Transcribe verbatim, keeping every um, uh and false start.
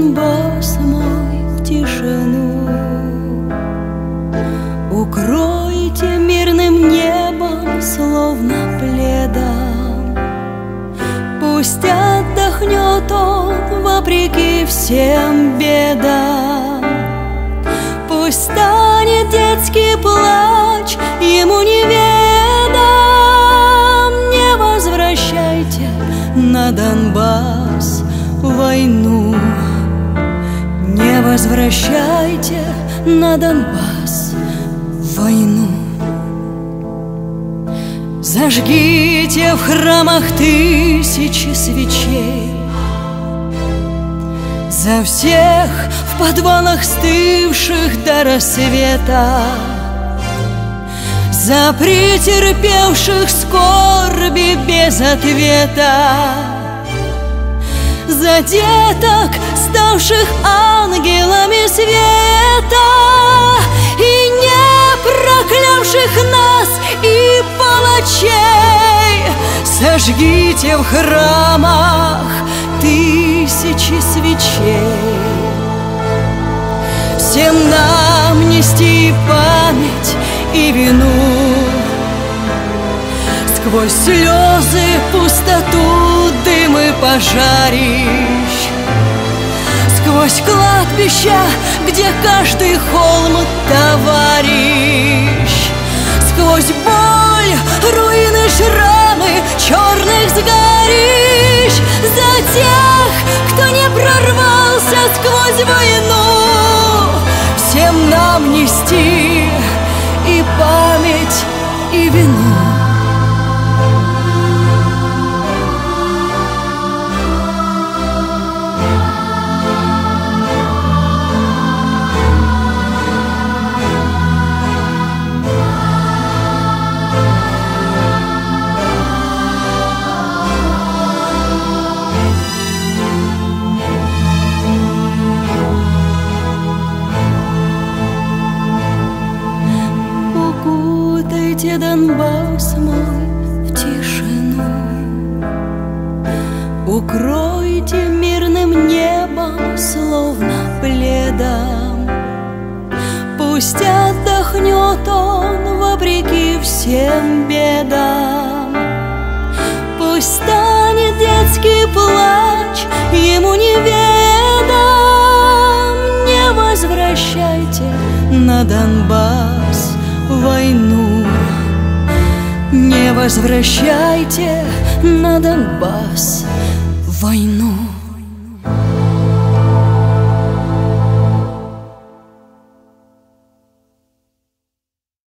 Донбасс мой в тишину. Укройте мирным небом, словно пледом. Пусть отдохнет он вопреки всем бедам. Пусть станет детский плач ему неведом. Не возвращайте на Донбасс войну. Не возвращайте на Донбасс войну. Зажгите в храмах тысячи свечей за всех в подвалах стывших до рассвета, за претерпевших скорби без ответа, за деток, ставших ангелами света, и не проклявших нас и палачей. Сожгите в храмах тысячи свечей. Всем нам нести память и вину, сквозь слезы, пустоту, дым и пожарищ, сквозь кладбища, где каждый холм товарищ, сквозь боль, руины, шрамы черных сгорищ, за тех, кто не прорвался сквозь войну. Всем нам нести и память, и вину. Укутайте Донбасс мой в тишину. Укройте мирным небом, словно пледом. Пусть отдохнет он вопреки всем бедам. Пусть станет детский плач ему неведом. Не возвращайте на Донбасс войну. Не возвращайте на Донбасс войну.